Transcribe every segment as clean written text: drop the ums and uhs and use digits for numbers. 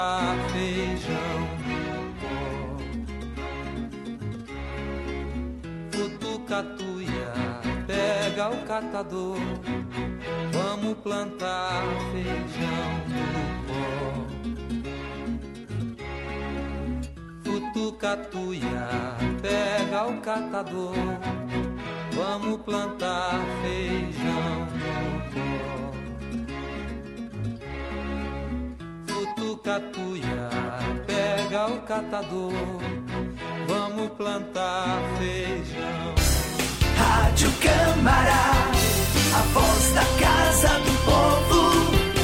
feijão no pó. Futucatuia, pega o catador, vamos plantar feijão no pó. Futucatuia, pega o catador, vamos plantar feijão no pó. Futucatuia, pega o catador, vamos plantar feijão. Rádio Câmara, a voz da Casa do Povo.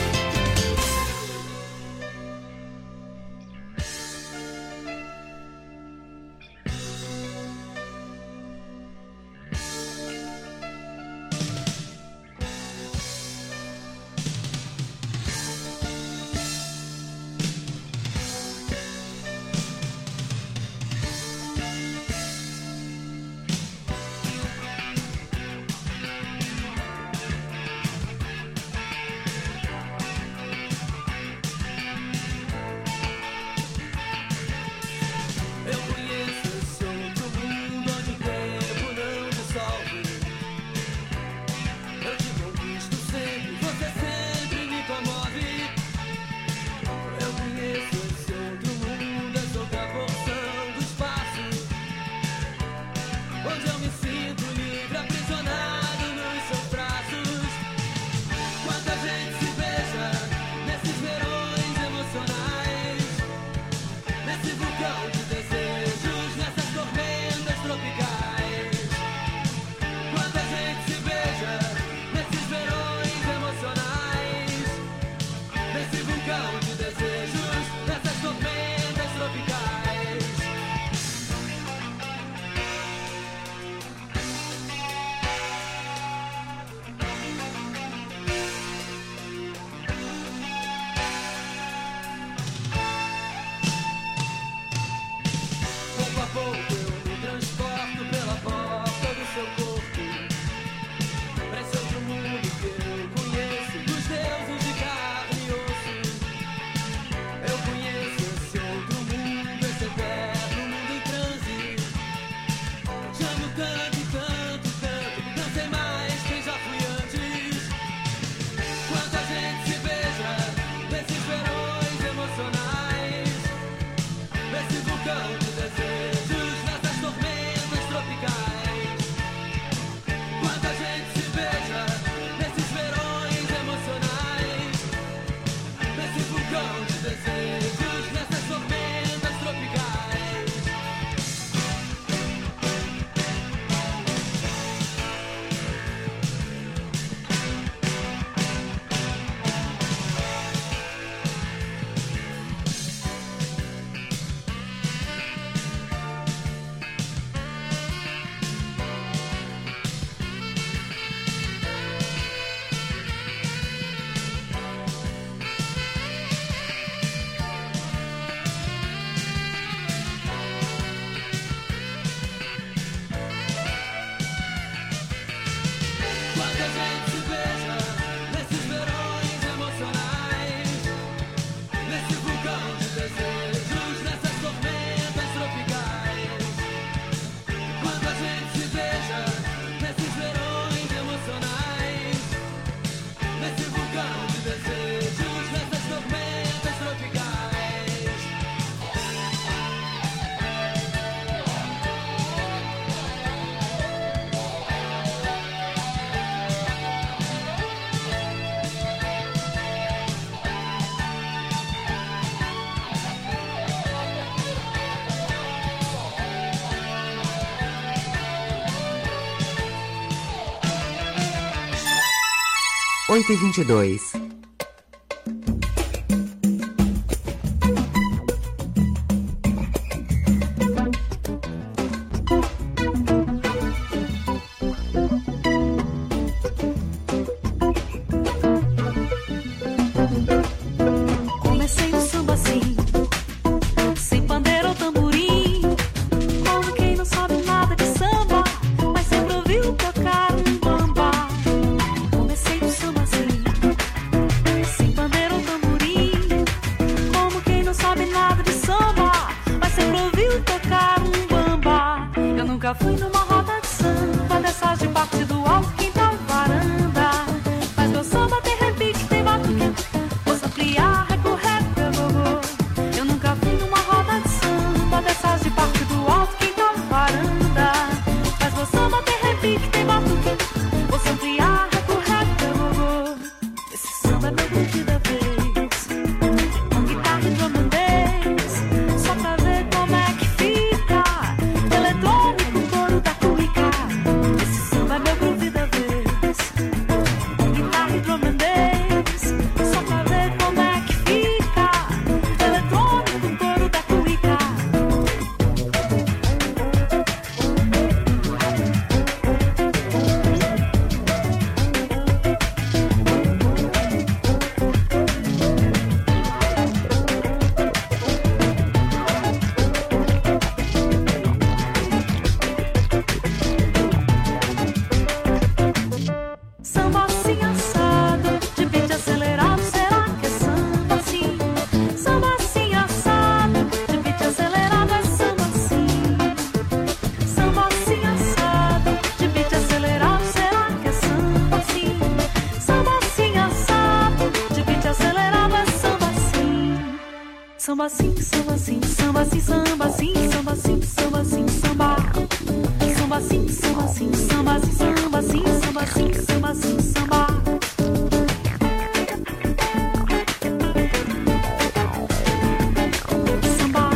Oito e 22. Comecei o samba assim, sem pandeiro ou tamborim, como quem não sabe nada de samba, mas sempre ouviu tocar um bamba. Comecei o samba assim, fui numa roda de samba, dessas de parte do alto, quintal e varanda. Mas meu samba tem repique, tem batuque, posso ampliar, recorrer, gogô. Eu nunca fui numa roda de samba, dessas de parte do alto, quintal e varanda. Mas meu samba tem repique, tem batuque, posso ampliar, recorrer, gogô. Esse samba é meu curtir da vez, com guitarra e drum and bass, só pra ver como é que fica. Eletrônico, coro da cuica. Esse samba é meu groove da vez, com guitarra e drum and bass, só pra ver como é que fica. Eletrônico, coro da cuica. Samba assim assado, de beat acelerado, será que é samba assim? Samba assim assado, de beat acelerado, é samba assim. Samba assim assado, de beat acelerado, será que é samba assim? Samba assim assado, de beat acelerado, é samba assim. Samba assim, samba assim, samba assim, samba assim, samba assim, samba assim, samba. Samba assim, samba assim, samba assim, samba assim, samba assim, samba assim, samba. Samba.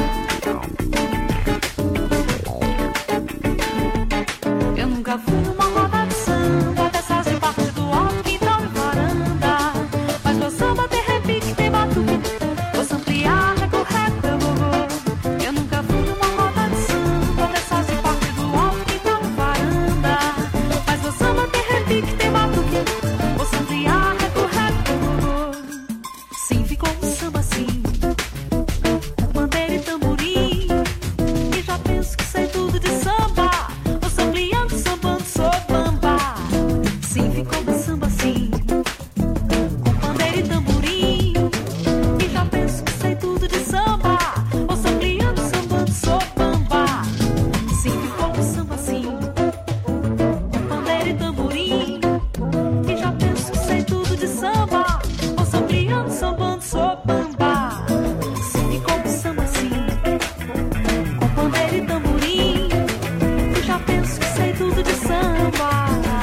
Eu nunca fui numa roda de samba, dessas de parte do alto, quintal e varanda. Mas meu samba tem repique, tem batuque, posso ampliar, recorrer, gogô. Eu nunca fui numa roda de samba, dessas de parte do alto, quintal e varanda. Mas meu samba tem repique, tem batuque, posso ampliar, recorrer, gogô. Sim, ficou um samba assim, com bandeira e tamborim. E já penso que sei tudo de samba, vou ampliando, sambando, sou bamba. Sim, ficou um samba assim, com bandeira e tamborim. E já penso que sei tudo de samba, vou ampliando, sambando, sou bamba. Sim, ficou um samba assim, com bandeira e tamborim. E já penso que sei tudo de samba, vou ampliando, sambando, sou bamba. Sim, ficou um samba assim, com bandeira e tamborim. E já penso que sei tudo de samba.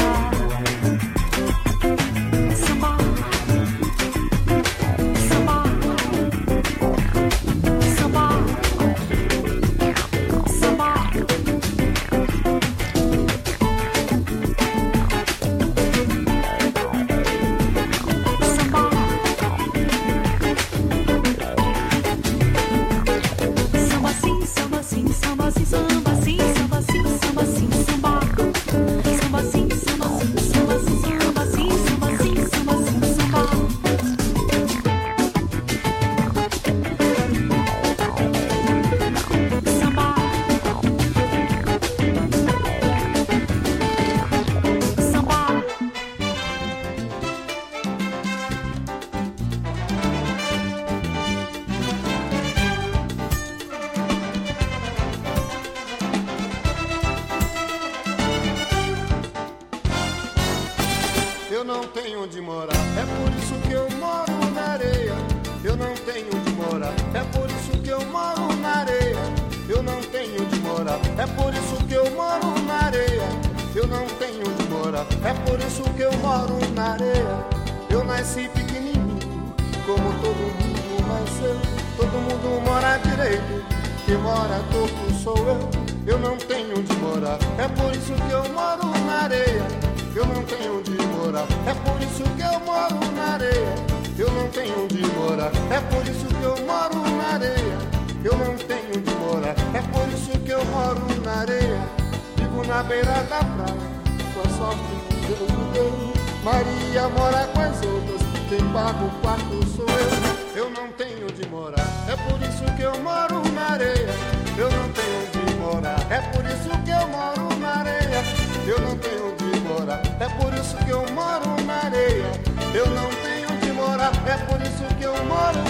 Samba, samba, samba, samba. Samba assim, samba assim, samba assim, samba assim, samba assim, samba assim, samba. Samba assim, samba assim, samba assim, samba assim, samba assim, samba assim, samba. Samba. Samba. Eu não tenho onde morar, é por isso que eu moro na areia. Eu não tenho onde morar, é por isso que eu moro na areia. Eu não tenho onde morar, é por isso que eu moro na areia. Eu não tenho onde morar, é por isso que eu moro na areia. Eu nasci pequenininho, como todo mundo nasceu. Todo mundo mora direito, quem mora torto sou eu. Eu não tenho onde morar, é por isso que eu moro na areia. Eu não tenho onde morar, é por isso que eu moro na areia. Eu não tenho onde morar, é por isso que eu moro na areia. Eu não tenho onde morar, é por isso que eu moro na areia. Vivo na beira da praia, com a sorte que Deus me deu. Maria mora com as outras, quem paga o quarto sou eu. Eu não tenho onde morar, é por isso que eu moro na areia. Eu não tenho onde morar, é por isso que eu moro na areia. Eu não tenho onde morar, é por isso que eu moro na areia. Eu não tenho onde morar, é por isso que eu moro.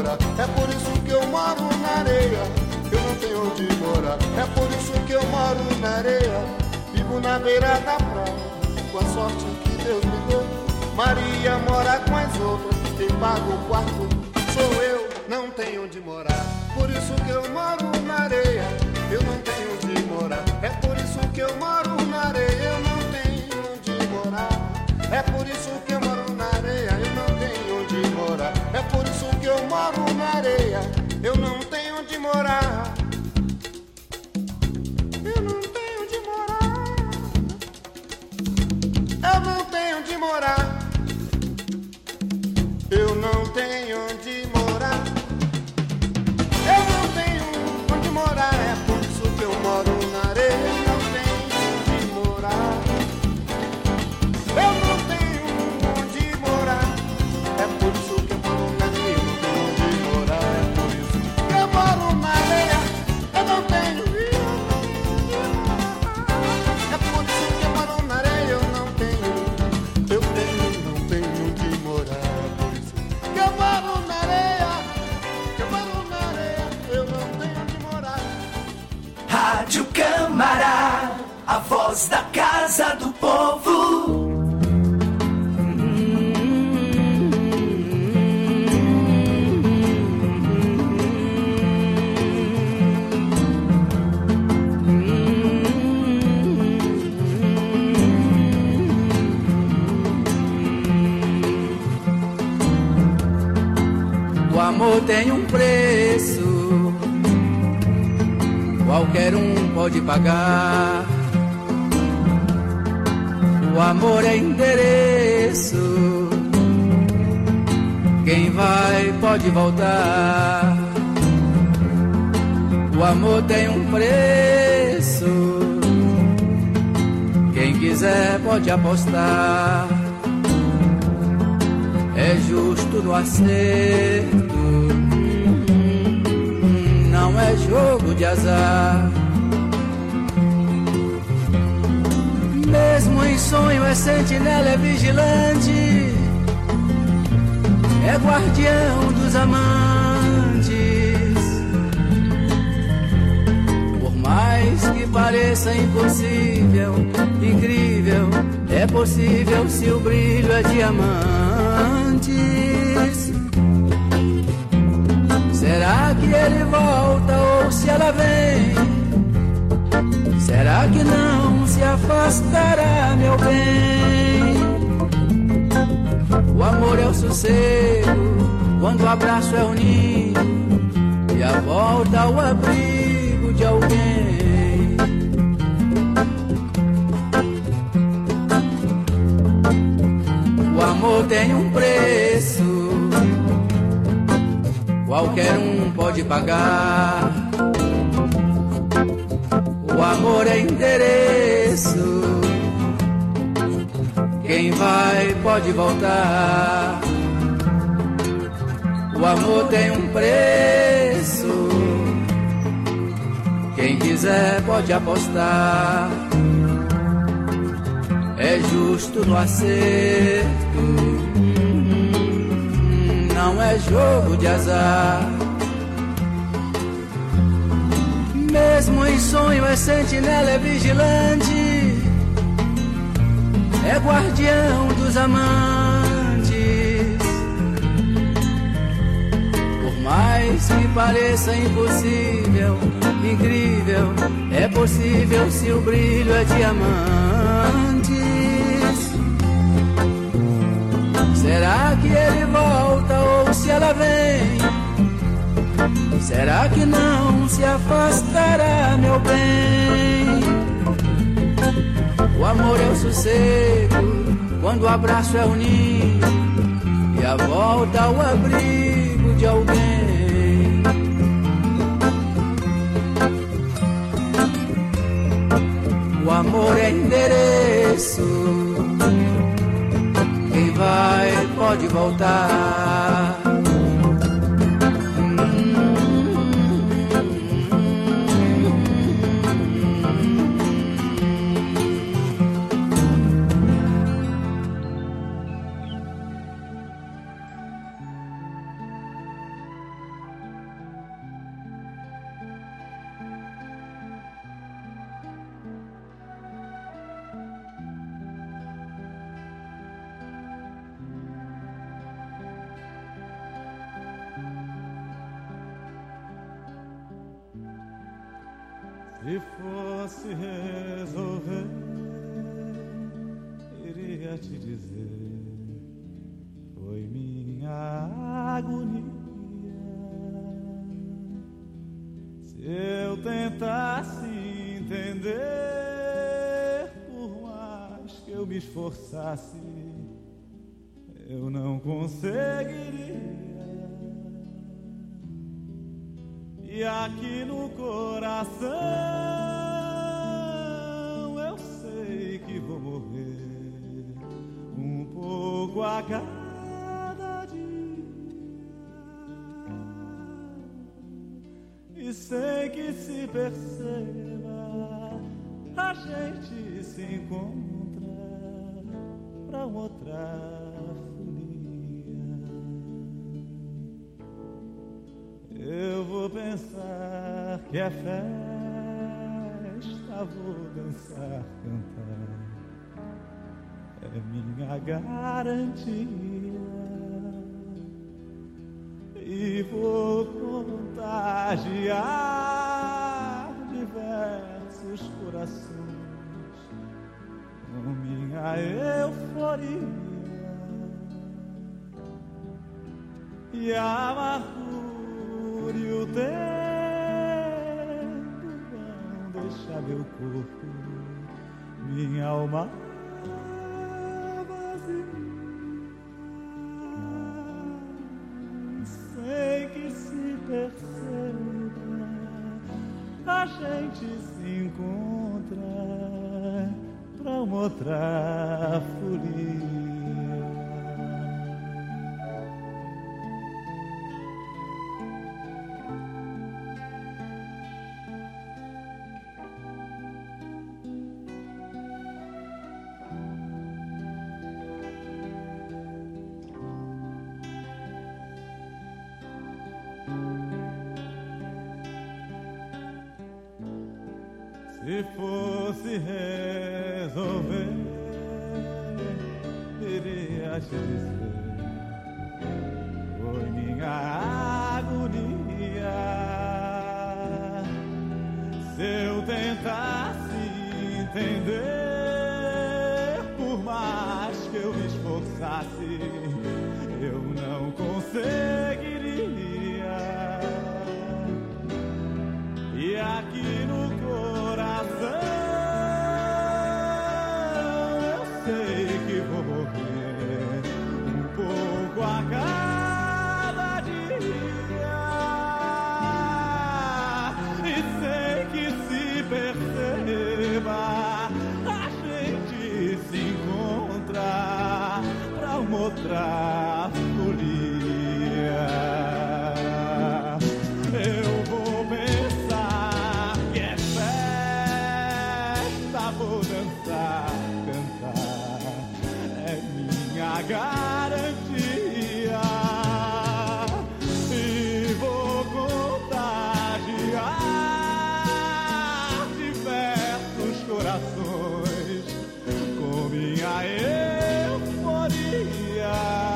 morar. É por isso que eu moro na areia, eu não tenho onde morar. É por isso que eu moro na areia, vivo na beira da praia, com a sorte que Deus me deu. Maria mora com as outras, quem paga o quarto sou eu, não tenho onde morar. Por isso que eu moro na areia, eu não tenho onde morar. É por isso que eu moro na areia, eu não tenho onde morar. É por isso que eu moro na areia, eu não tenho onde morar. É por isso que eu moro na areia, eu não tenho onde morar. Eu não tenho onde morar. Eu não tenho onde morar. Eu não tenho onde morar. Eu não tenho onde morar. É por isso que eu moro na areia, eu não tenho onde morar. Eu não tenho onde morar. É por isso que eu moro na areia, eu não tenho onde morar. É por isso que eu moro na areia, eu não tenho onde morar. É por isso que eu moro na areia, eu não tenho onde morar. Eu moro na areia, eu não tenho onde morar. Rádio Câmara, a voz da Casa do Povo. O amor tem um preço, qualquer um pode pagar. O amor é endereço, quem vai pode voltar. O amor tem um preço, quem quiser pode apostar. É justo no acerto, não é jogo de azar. Mesmo em sonho é sentinela, é vigilante, é guardião dos amantes. Por mais que pareça impossível, incrível, é possível se o brilho é diamantes. Será que ele volta ou se ela vem? Será que não se afastará, meu bem? O amor é o sossego, quando o abraço é o ninho e a volta ao abrigo de alguém. O amor tem um preço, qualquer um pode pagar. O amor é endereço, quem vai pode voltar. O amor tem um preço, quem quiser pode apostar. É justo no acerto, não é jogo de azar. Mesmo em sonho é sentinela, é vigilante, é guardião dos amantes. Por mais que pareça impossível, incrível, é possível se o brilho é diamantes. Será que ele volta ou se ela vem? Será que não se afastará, meu bem? O amor é o sossego, quando o abraço é o ninho e a volta ao abrigo de alguém. O amor é endereço, quem vai pode voltar. Se fosse resolver, iria te dizer, foi minha agonia. Se eu tentasse entender, por mais que eu me esforçasse, eu não conseguiria. E aqui no coração eu sei que vou morrer um pouco a cada dia. E sem que se perceba, a gente se encontra pra outra. Eu vou pensar que é festa, vou dançar, cantar, é minha garantia. E vou contagiar diversos corações com minha euforia. E a amargura e o tempo vão deixar meu corpo, minha alma vazia. Sem que se perceba, a gente se encontra pra uma outra folia. Se fosse resolver, iria te dizer, foi minha agonia. Se eu tentasse entender, por mais que eu me esforçasse, eu não conseguiria. E aqui no coração eu sei que vou morrer um pouco a cada dia. E sem que se perceba, a gente se encontra pra uma outra folia. Eu vou pensar que é festa, vou dançar, cantar, é minha garantia. E vou contagiar diversos corações com minha euforia.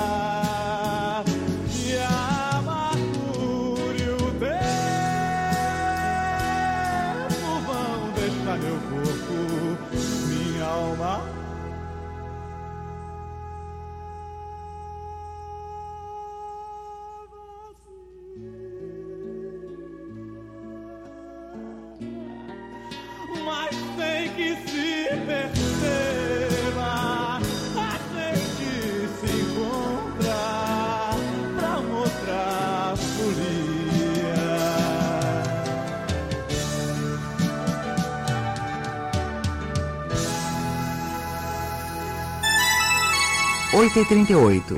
E a amargura e o tempo vão deixar meu corpo, minha alma vazia. Mas sem que se perceba, a gente se encontra pra uma outra folia. 8h38.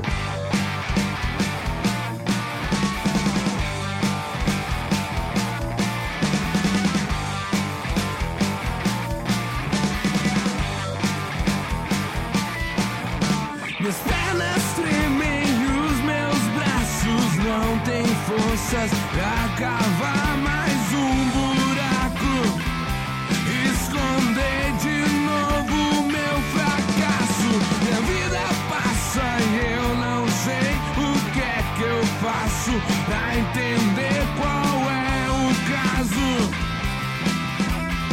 Minhas pernas tremem e os meus braços não têm forças pra cavar mais um buraco, esconder de novo meu fracasso. Minha vida passa e eu não sei o que é que eu faço pra entender qual é o caso.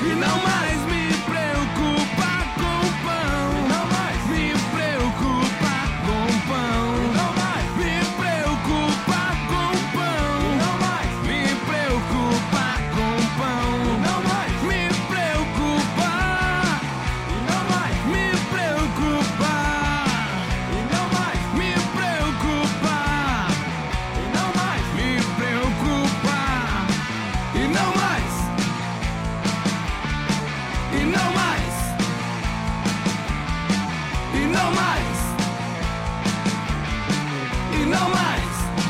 E não mais me preocupar com pão. Não mais me preocupar com pão. Não mais me preocupar com pão. Não mais me preocupar com pão. Não mais me preocupar. Não mais me preocupar. Não mais me preocupar. Não mais me preocupar. E não mais. E não mais. E não mais. E não mais.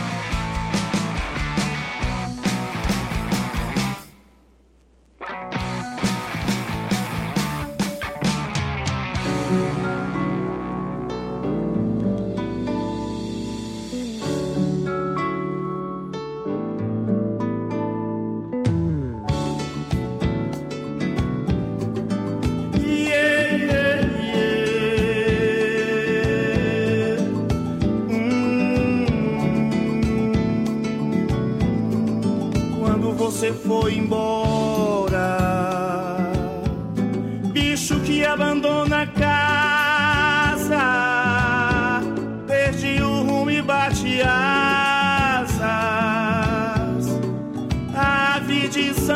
Quando você foi embora, bicho que abandona a casa, perdi o rumo e bate asas, ave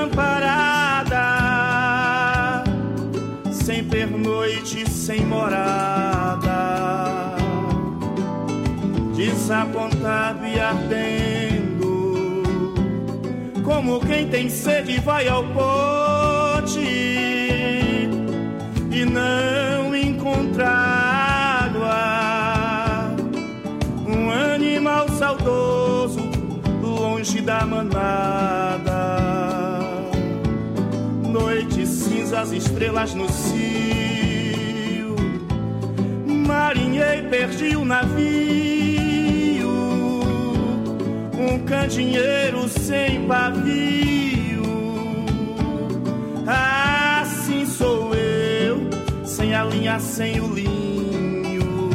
desamparada, sem pernoite, sem morada, desapontado e ardendo, como quem tem sede vai ao pote e não encontra água. Um animal saudoso longe da manada. Noite cinzas, estrelas no cio. Marinhei, perdi o navio. Um candeeiro sem pavio. Assim sou eu, sem a linha, sem o linho.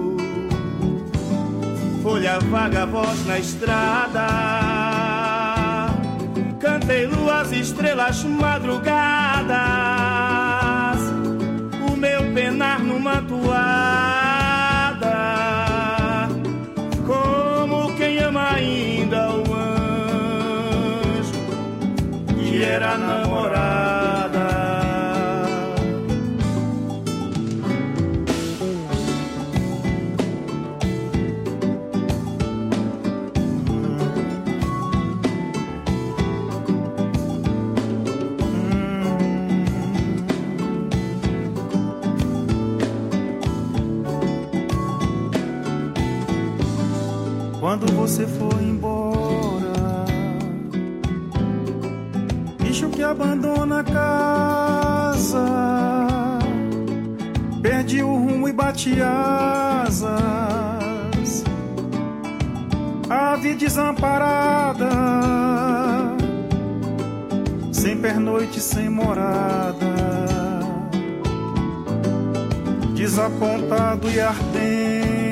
Folha vaga, voz na estrada. Cantei luas, estrelas, madrugadas. O meu penar numa toada, como quem ama ainda o anjo que era namorada. Quando você foi embora, bicho que abandona a casa, perdi o rumo e bati asas, ave desamparada, sem pernoite, sem morada, desapontado e ardendo,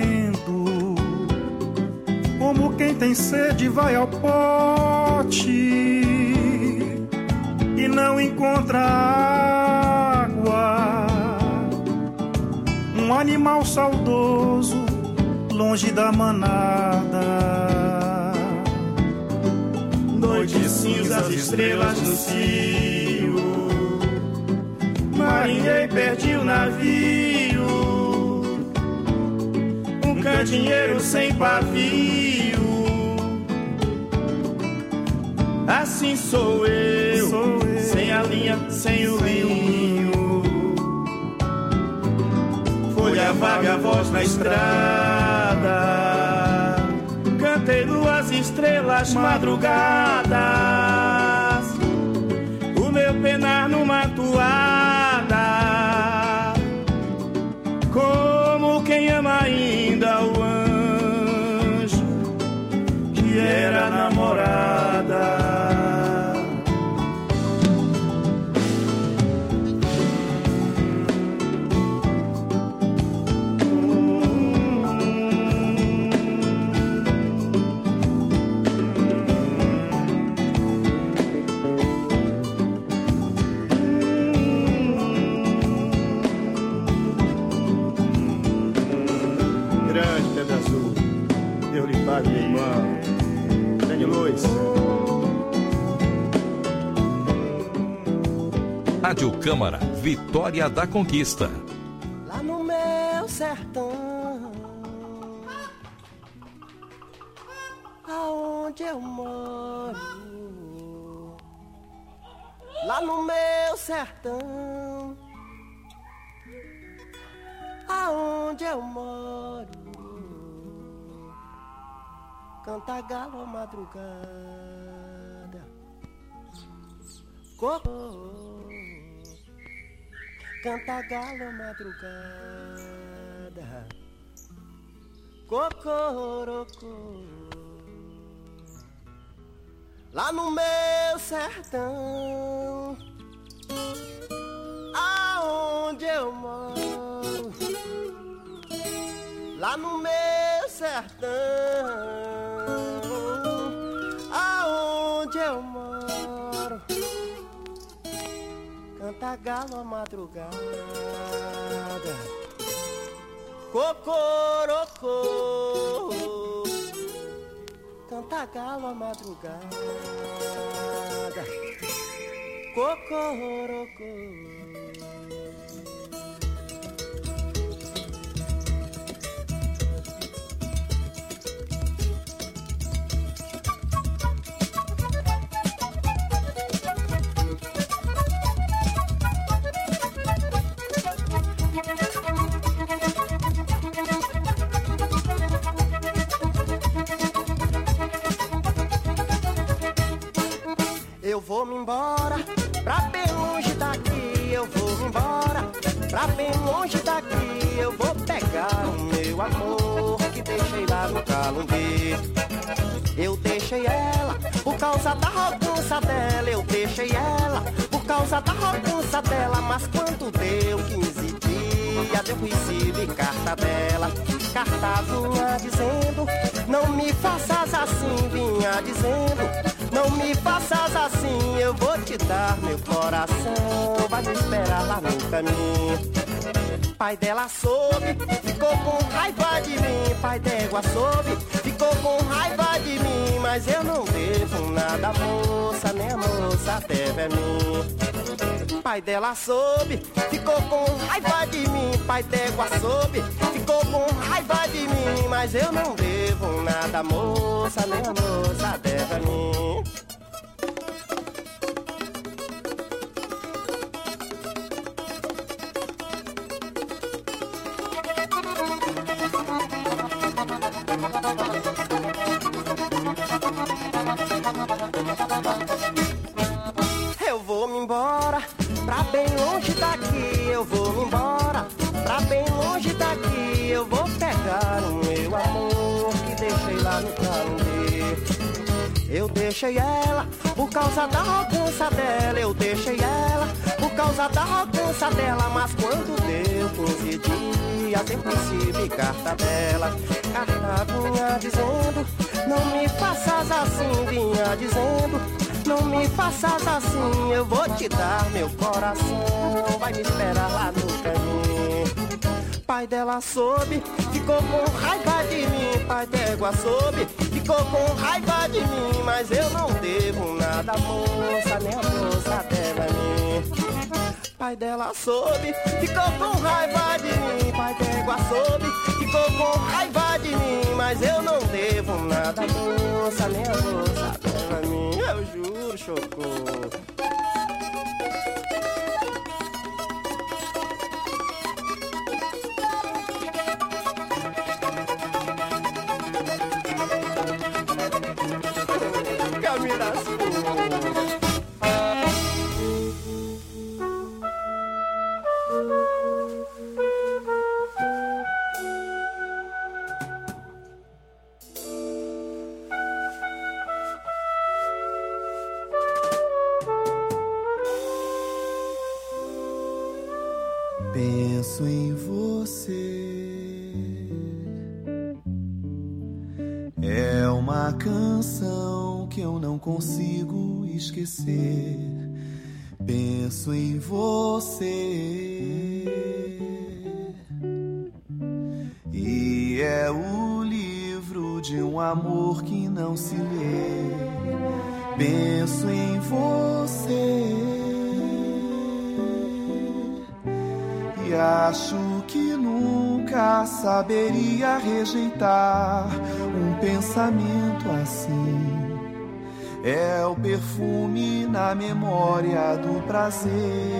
como quem tem sede vai ao pote e não encontra água. Um animal saudoso longe da manada. Noite cinzas, estrelas no cio. Marinhei, perdi o navio. Um candeeiro sem pavio. Assim sou eu, sem a linha, sem o linho. Folha vaga, voz na estrada. Cantei luas, estrelas, madrugadas. O meu penar numa toada, como quem ama ainda o anjo que era namorada. Rádio Câmara, Vitória da Conquista. Lá no meu sertão, aonde eu moro, lá no meu sertão, aonde eu moro, canta galo à madrugada, cocô, canta galo à madrugada, cocorocô. Lá no meu sertão, aonde eu moro, lá no meu sertão, aonde eu moro, canta galo à madrugada, cocorocô, canta galo à madrugada, cocorocô. Eu vou me embora, pra bem longe daqui, eu vou me embora, pra bem longe daqui, eu vou pegar o meu amor que deixei lá no Calumbi. Eu deixei ela por causa da arrogância dela, eu deixei ela por causa da arrogância dela, mas quando deu 15 dias eu recebi carta dela. Carta vinha dizendo, não me faças assim, vinha dizendo, não me faças assim, eu vou te dar meu coração, vai me esperar lá no caminho. Pai dela soube, ficou com raiva de mim, pai d'égua soube, ficou com raiva de mim, mas eu não devo nada, moça, nem a moça deve a mim. Pai dela soube, ficou com raiva de mim, pai d'égua soube, ficou com raiva de mim, mas eu não devo nada, moça, nem a moça deve a mim. Eu vou me embora, pra bem longe daqui, eu vou me embora, pra bem longe daqui, eu vou pegar o meu amor que deixei lá no Calumbi. Eu deixei ela por causa da arrogância dela, eu deixei ela por causa da arrogância dela, mas quando deu 15 dias eu recebi carta dela. Carta vinha dizendo, não me faças assim, vinha dizendo, não me faças assim, eu vou te dar meu coração, vai me esperar lá no caminho. Pai dela soube, ficou com raiva de mim, pai d'égua soube, ficou com raiva de mim, mas eu não devo nada, moça, nem a moça deve a mim. Pai dela soube, ficou com raiva de mim, pai d'égua soube, ficou com raiva de mim, mas eu não devo nada, moça, nem a moça deve a mim. Eu juro, Chocô. Penso em você, é uma canção que eu não consigo esquecer. Penso em você, e é o livro de um amor que não se lê. Penso em você, E acho que nunca saberia rejeitar um pensamento assim. É o perfume na memória do prazer.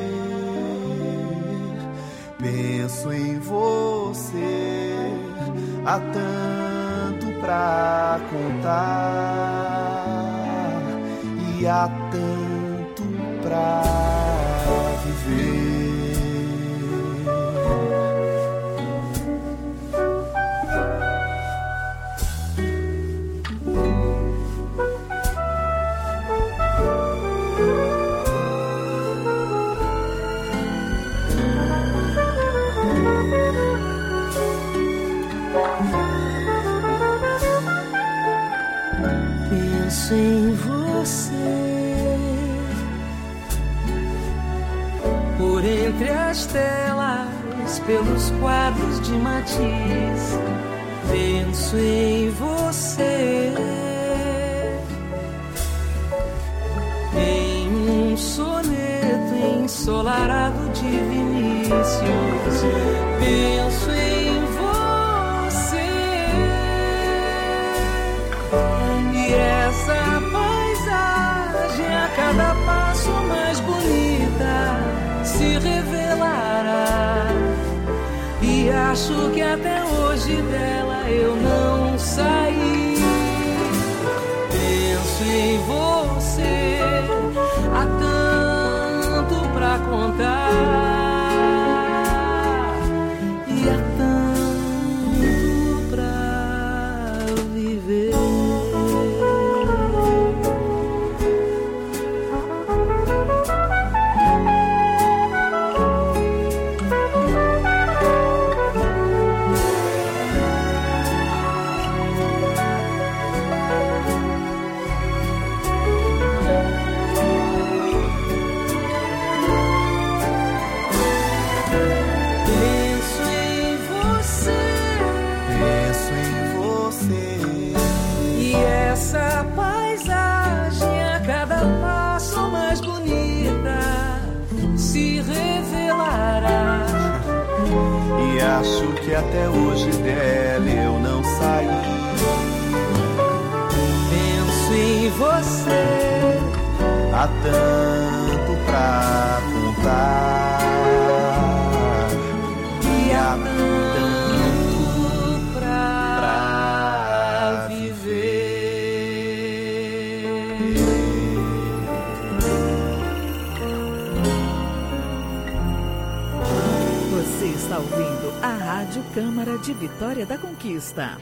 Penso em você, há tanto pra contar e há tanto pra viver. Penso em você, por entre as telas, pelos quadros de Matisse. Penso em você, em um soneto ensolarado de Vinícius. Penso em você, e essa paisagem a cada passo mais bonita se revelará. E acho que até hoje dela eu não saí. Penso em você, há tanto pra contar e há tanto pra viver. E acho que até hoje dela eu não saí. Penso em você, há tanto pra contar e há tanto pra viver. Você está ouvindo a Rádio Câmara de Vitória da Conquista.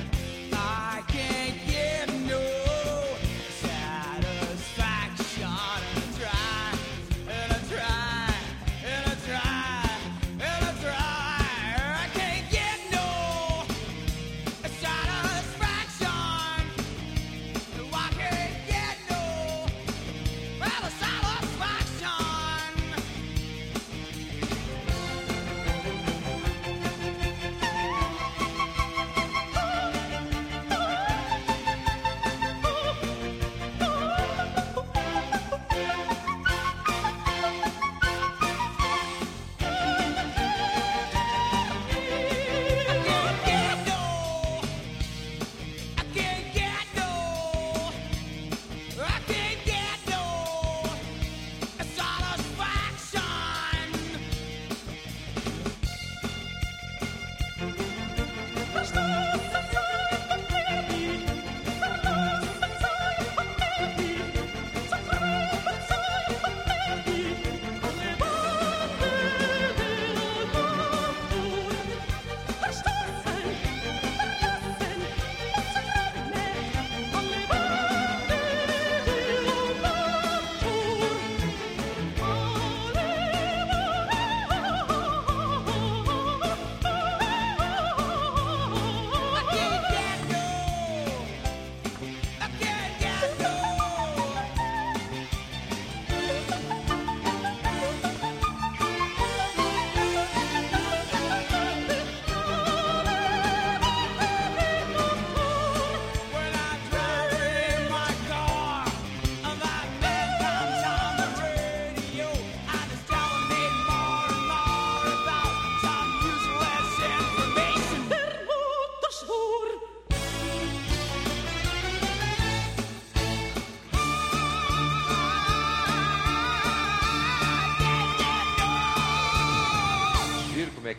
I can't get no satisfaction.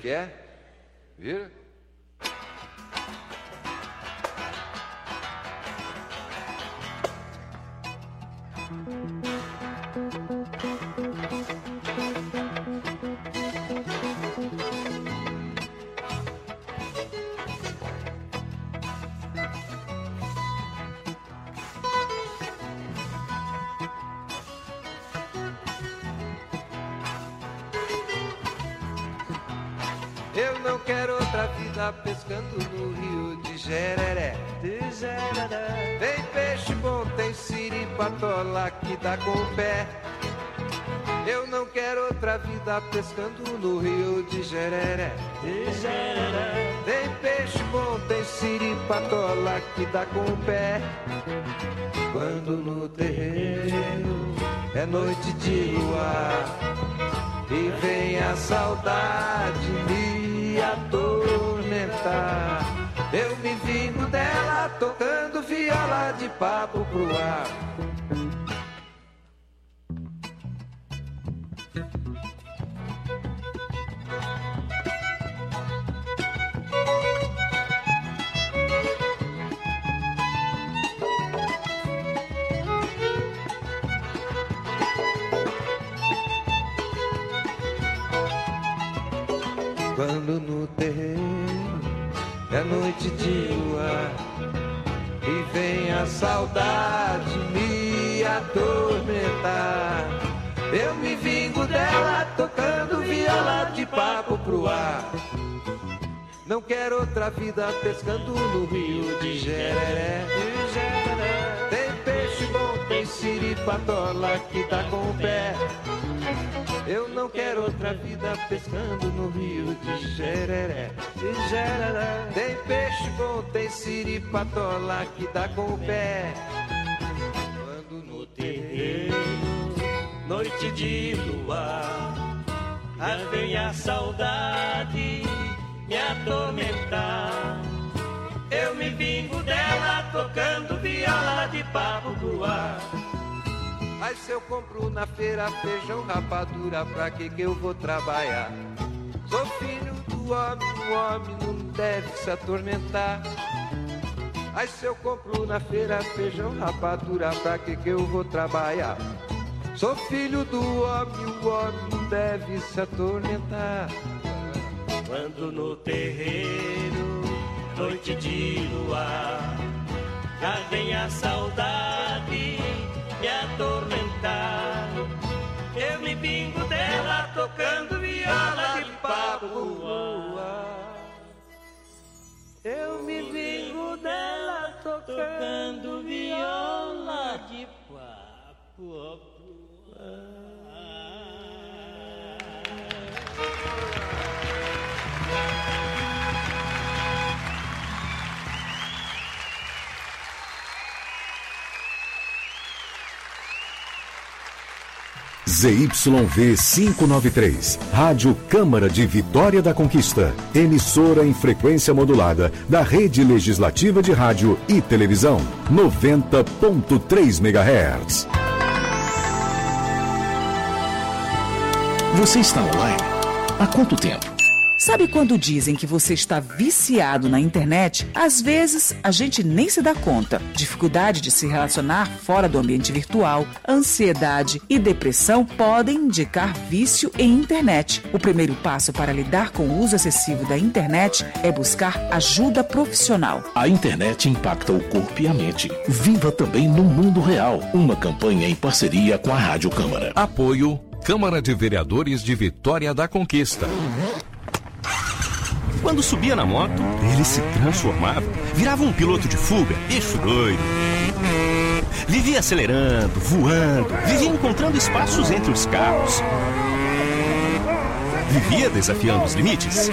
que é? Vira. Eu não quero outra vida pescando no rio de Jereré. Tem peixe bom, tem siripatola que dá com o pé. Eu não quero outra vida pescando no rio de Jereré. Tem peixe bom, tem siripatola que dá com o pé. Quando no terreiro é noite de luar e vem a saudade me atormentar, eu me vingo dela tocando viola de papo pro ar. Quando no terreiro é noite de luar e vem a saudade me atormentar, eu me vingo dela tocando viola de papo pro ar. Não quero outra vida pescando no rio de Jereré. Tem peixe bom, tem siripatola que dá com o pé. Eu não quero outra vida pescando no rio de Jereré. Tem peixe bom, tem siripatola que dá com o pé. Quando no terreiro, noite de luar, vem a saudade me atormentar, eu me vingo dela tocando viola de papo pro ar. Mas se eu compro na feira feijão, rapadura, pra que eu vou trabalhar? Sou filho do homem, o homem não deve se atormentar. Mas se eu compro na feira feijão, rapadura, pra que eu vou trabalhar? Sou filho do homem, o homem não deve se atormentar. Quando no terreiro, noite de luar, já vem a saudade me atormentar, eu me vingo dela tocando viola de papo pro ar. Eu me vingo dela tocando viola de papo pro ar. ZYV 593, Rádio Câmara de Vitória da Conquista, emissora em frequência modulada da Rede Legislativa de Rádio e Televisão, 90.3 MHz. Você está online? Há quanto tempo? Sabe quando dizem que você está viciado na internet? Às vezes, a gente nem se dá conta. Dificuldade de se relacionar fora do ambiente virtual, ansiedade e depressão podem indicar vício em internet. O primeiro passo para lidar com o uso excessivo da internet é buscar ajuda profissional. A internet impacta o corpo e a mente. Viva também no mundo real. Uma campanha em parceria com a Rádio Câmara. Apoio Câmara de Vereadores de Vitória da Conquista. Quando subia na moto, ele se transformava, virava um piloto de fuga, bicho doido. Vivia acelerando, voando, vivia encontrando espaços entre os carros. Vivia desafiando os limites.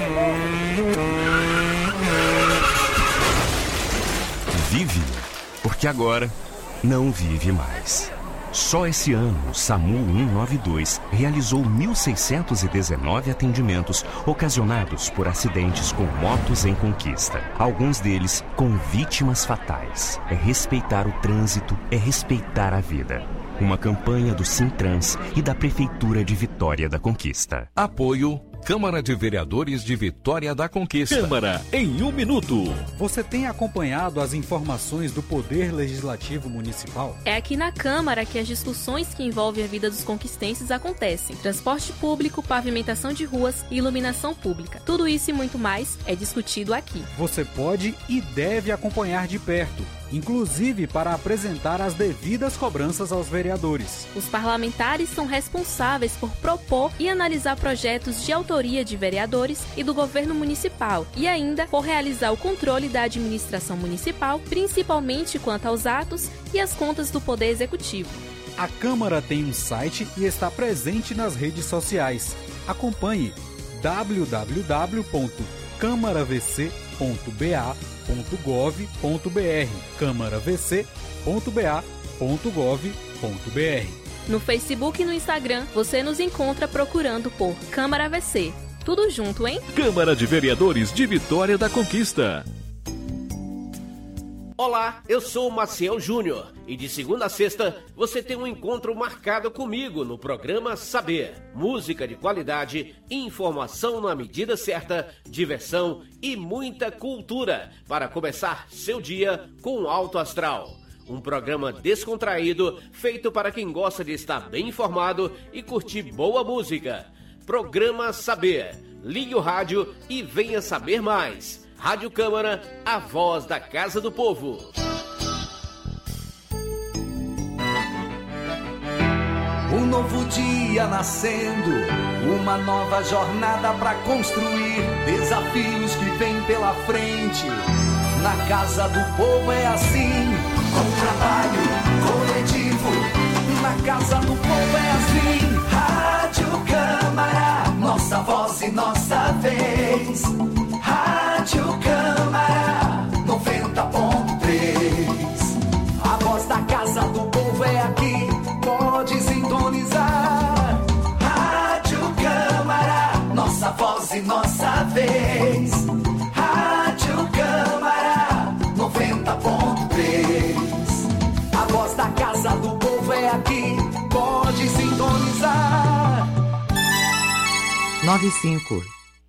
Vive, porque agora não vive mais. Só esse ano, o SAMU 192 realizou 1.619 atendimentos ocasionados por acidentes com motos em conquista. Alguns deles com vítimas fatais. É respeitar o trânsito, é respeitar a vida. Uma campanha do Sintrans e da Prefeitura de Vitória da Conquista. Apoio Câmara de Vereadores de Vitória da Conquista. Câmara em 1 minuto. Você tem acompanhado as informações do Poder Legislativo Municipal? É aqui na Câmara que as discussões que envolvem a vida dos conquistenses acontecem. Transporte público, pavimentação de ruas e iluminação pública. Tudo isso e muito mais é discutido aqui. Você pode e deve acompanhar de perto, inclusive para apresentar as devidas cobranças aos vereadores. Os parlamentares são responsáveis por propor e analisar projetos de autoria de vereadores e do governo municipal e ainda por realizar o controle da administração municipal, principalmente quanto aos atos e as contas do Poder Executivo. A Câmara tem um site e está presente nas redes sociais. Acompanhe www.câmaravc.ba.gov.br câmaravc.ba.gov.br. No Facebook e no Instagram, você nos encontra procurando por Câmara VC. Tudo junto, hein? Câmara de Vereadores de Vitória da Conquista. Olá, eu sou o Maciel Júnior e de segunda a sexta você tem um encontro marcado comigo no programa Saber. Música de qualidade, informação na medida certa, diversão e muita cultura para começar seu dia com alto astral. Um programa descontraído, feito para quem gosta de estar bem informado e curtir boa música. Programa Saber. Ligue o rádio e venha saber mais. Rádio Câmara, a voz da Casa do Povo. Um novo dia nascendo, uma nova jornada pra construir, desafios que vêm pela frente. Na Casa do Povo é assim, com trabalho coletivo. Na Casa do Povo é assim, Rádio Câmara, nossa voz e nossa vez. Rádio Câmara 90.3. A voz da Casa do Povo é aqui, pode sintonizar. Rádio Câmara, nossa voz e nossa vez. Rádio Câmara 90.3. A voz da Casa do Povo é aqui, pode sintonizar. 95.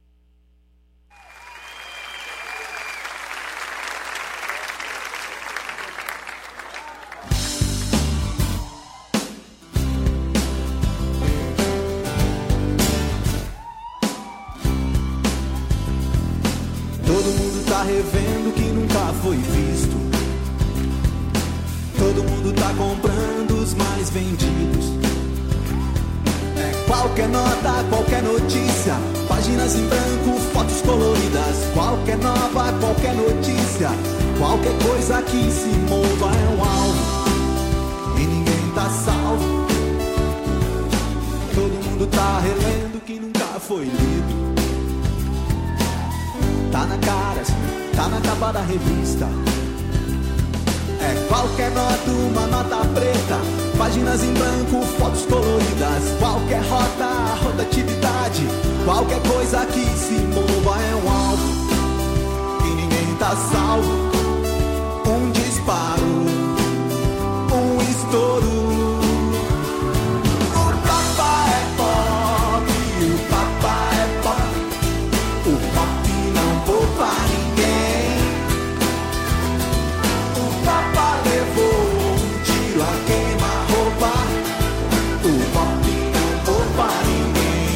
Revendo o que nunca foi visto. Todo mundo tá comprando os mais vendidos. É qualquer nota, qualquer notícia, páginas em branco, fotos coloridas. Qualquer nova, qualquer notícia, qualquer coisa que se mova é um alvo e ninguém tá salvo. Todo mundo tá relendo o que nunca foi lido. Tá na cara, tá na capa da revista. É qualquer nota, uma nota preta, páginas em branco, fotos coloridas. Qualquer rota, rotatividade, qualquer coisa que se mova é um alvo e ninguém tá salvo. Um disparo, um estouro. O papá é pop, o papá é pop. O pop não poupa ninguém. O Papa levou um tiro a queima-roupa. O pop não poupa ninguém.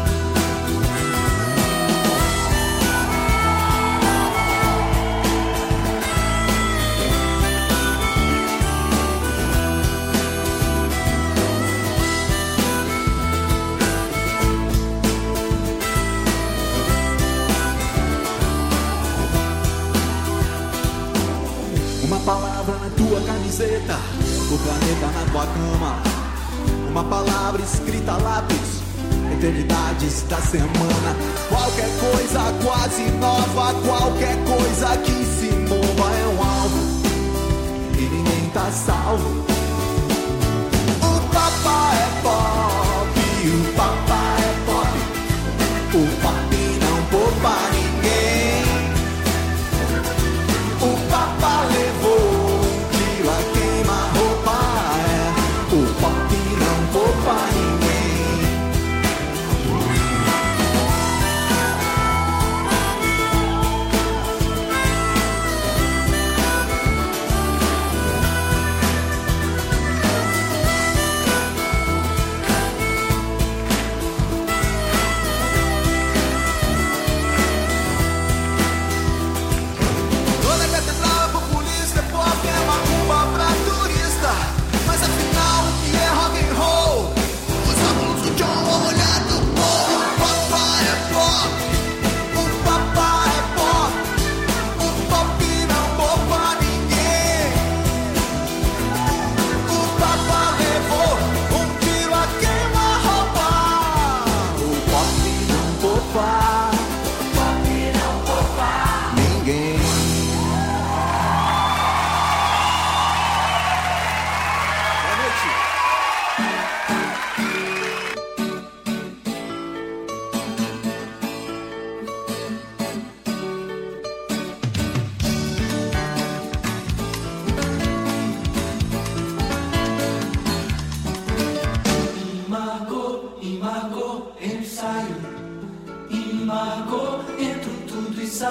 Uma palavra na tua camiseta, o planeta na tua cama. Uma palavra escrita a lápis, eternidades da semana. Qualquer coisa quase nova, qualquer coisa que se mova é um alvo e ninguém tá salvo. O Papa é pop, o Papa é pop. O pop não poupa ninguém. O Papa levou um tiro a queima-roupa. O pop não poupa ninguém.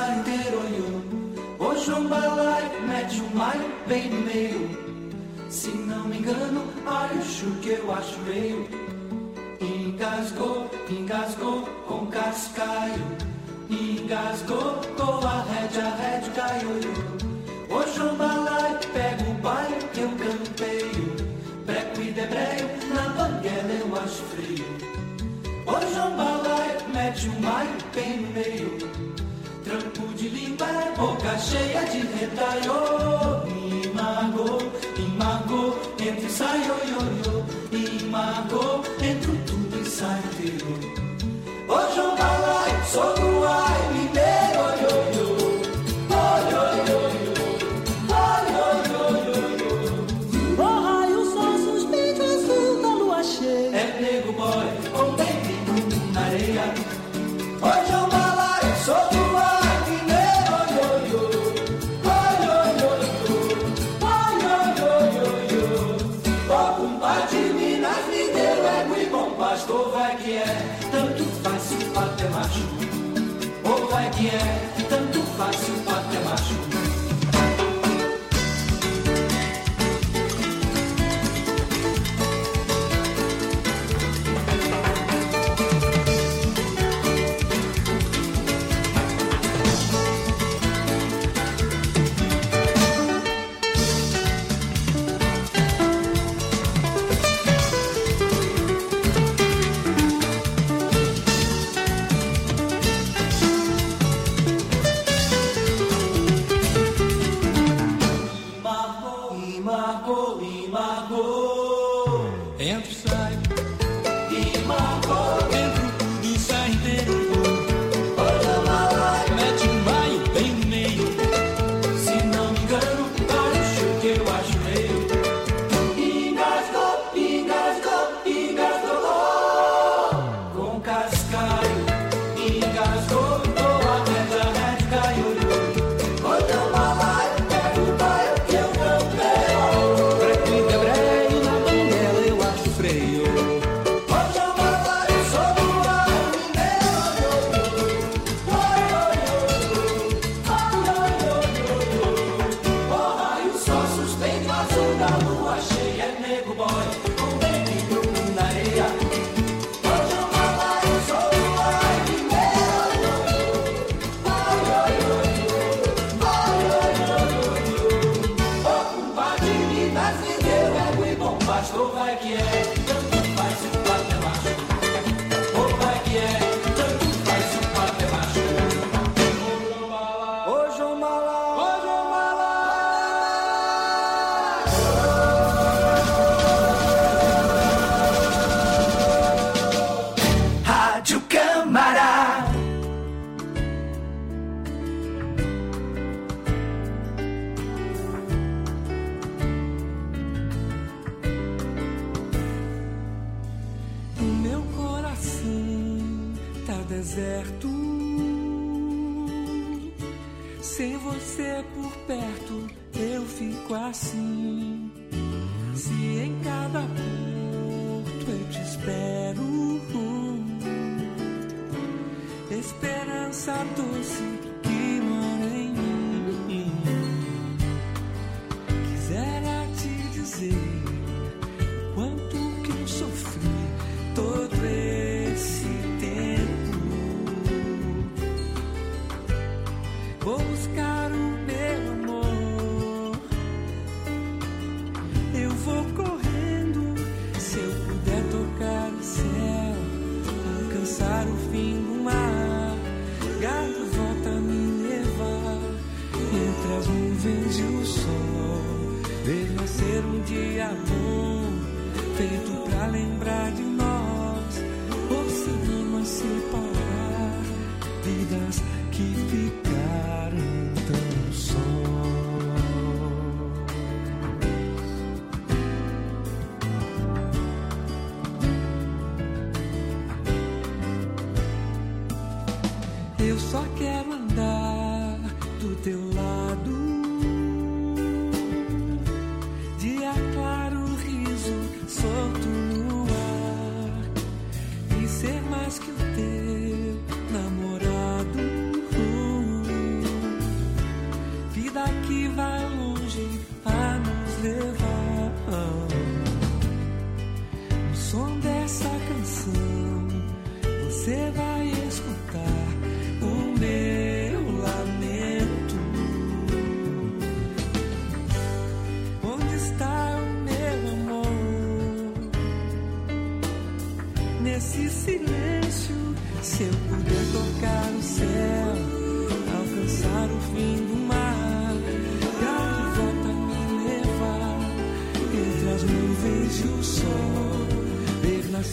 sai inteiro, o jambalai mete o maio bem no meio. Se não me engano, acho que eu acho meio. Engasgou, engasgou com cascaio. Engasgou com a rédea caiu. O jambalai pega o baio que eu campeio. Breco e debreio, na banguela eu acho frio. O jambalai mete o maio bem no meio. Tranco de língua é boca cheia de retalho. Imagou, entra e sai, ioiô. Imagou, entra tudo e sai inteiro. O jambalai, sobre o ai, mineiro, ioiô. O raio só suspeito azul da lua cheia. É nego boy, com dente na areia. O jambalai, sobre o ai, mineiro, ioiô. Pastor vai que é, tanto faz se o pato é macho. Ou vai que é, tanto faz se o pato é macho. Sem você por perto, eu fico assim. Se em cada porto eu te espero, esperança doce que mora em mim. Quisera te dizer o quanto que eu sofri todo esse tempo. Vou buscar o meu amor. Eu vou correndo. Se eu puder tocar o céu, alcançar o fim do mar, gato volta a me levar entre as nuvens e o sol. Ver nascer um dia bom, feito pra lembrar de nós. Oceano a separar, vidas que ficaram tão só. Eu só quero andar do teu lado, dia claro, riso solto no ar, e ser mais que o teu namorado.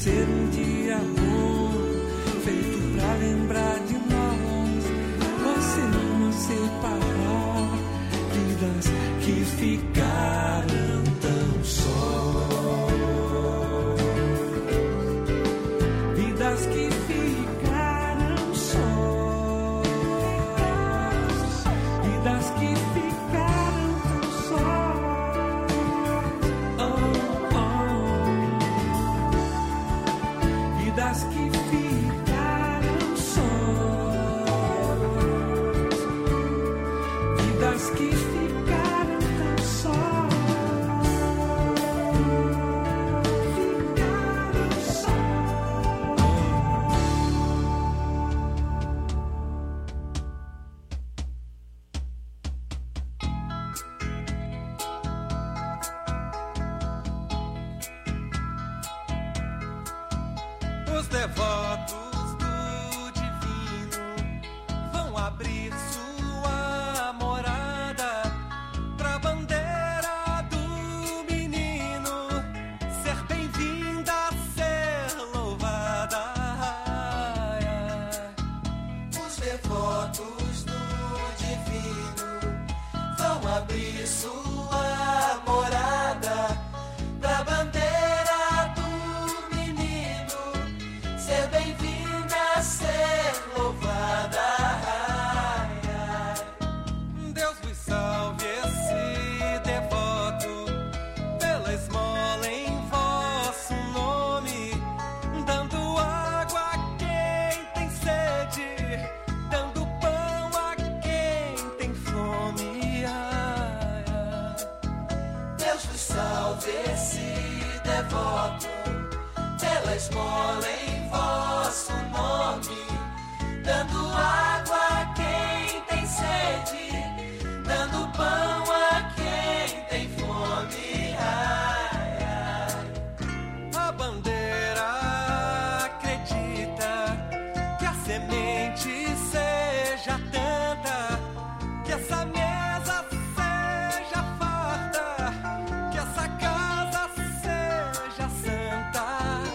ser um dia bom, feito pra lembrar de nós. Você não separar vidas que ficaram tão sós, vidas que ficaram sós, vidas que ficaram tão sós. Oh, oh. Vidas que ficaram sós, vidas que ficaram tão sós. Os devotos do divino vão abrir sua morada pra bandeira do menino ser bem-vinda, ser louvada. Os devotos do divino vão abrir sua morada pra bandeira do menino ser bem-vinda, ser louvada. Deus vos salve esse devoto pela esmola em vosso nome, dando água a quem tem sede, dando pão a quem tem fome. Deus vos salve esse devoto pela esmola em vosso nome, dando água a quem tem sede, dando pão a quem tem fome. A bandeira acredita que a semente seja tanta, que essa mesa seja farta, que essa casa seja santa.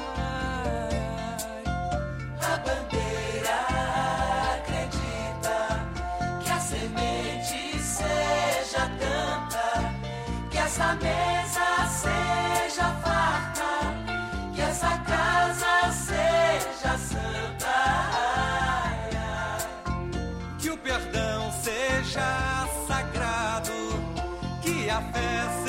A bandeira acredita que a semente seja tanta, que essa mesa seja farta, que essa casa seja santa. Que o perdão seja sagrado, que a fé